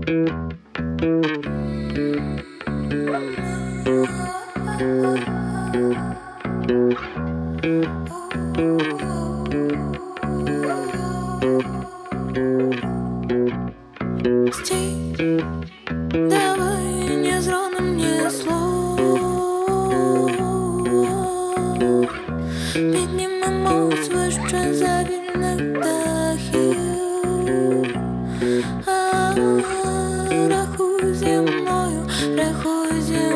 Стій, давай не зрони мені слов. Піднімемось вище за вільних дахів. Рахуй зі мною, рахуй зі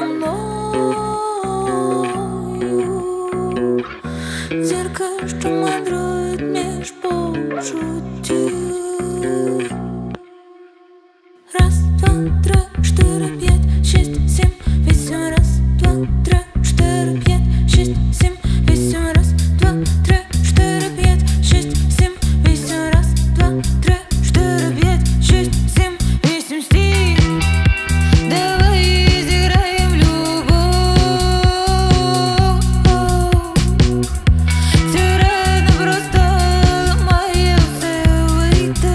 мною. Зірка, що мандрують між почуттів. Раз, два, три, 4, 5, 6, 7, 8. Раз, два, три, 4, 5, 6, 7, 8. Раз, два, три, 4, 5, 6, 7, 8. Раз, два, три, 4, 5, 6, 7, 8. Стій, давай зіграєм любов. Сирена просто має все вийти.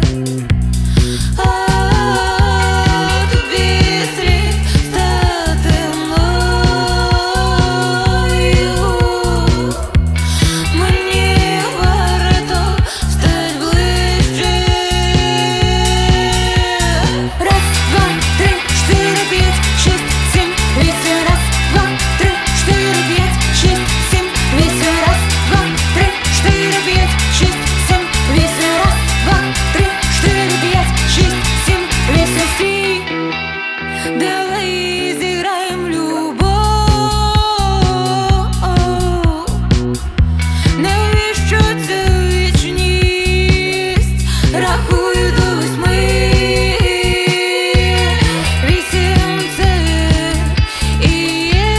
Давай зіграєм любов. Навіщо ця вічність? Рахую до 8. 8 це і є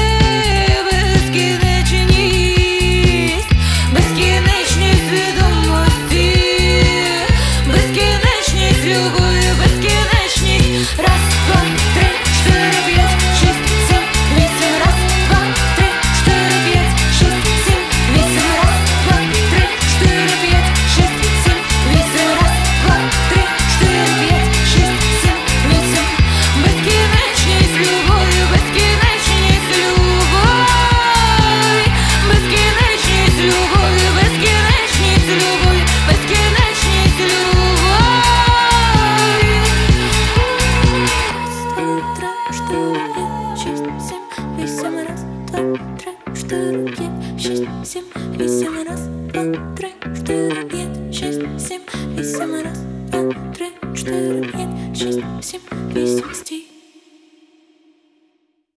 безкінечність. Безкінечність свідомості, безкінечність любові, безкінечність. Раз, два, три, 4, 5, 6, 7, 8. Раз, два, три, 4, 5, 6, 7, 8. Раз, два, три, 4, 5, 6, 7, 8. Раз, два, три, 4, 5, 6, 7, 8. Безкінечність любові, безкінечність любові, безкінечність любові, безкінечність любові, безкінечність любові. Раз, два, три, 4, 5, 6, 7, 8. Раз, два, три, 4, 5, 6, 7, 8. Раз, два, три, 4, 5, 6, 7, 8. Стій.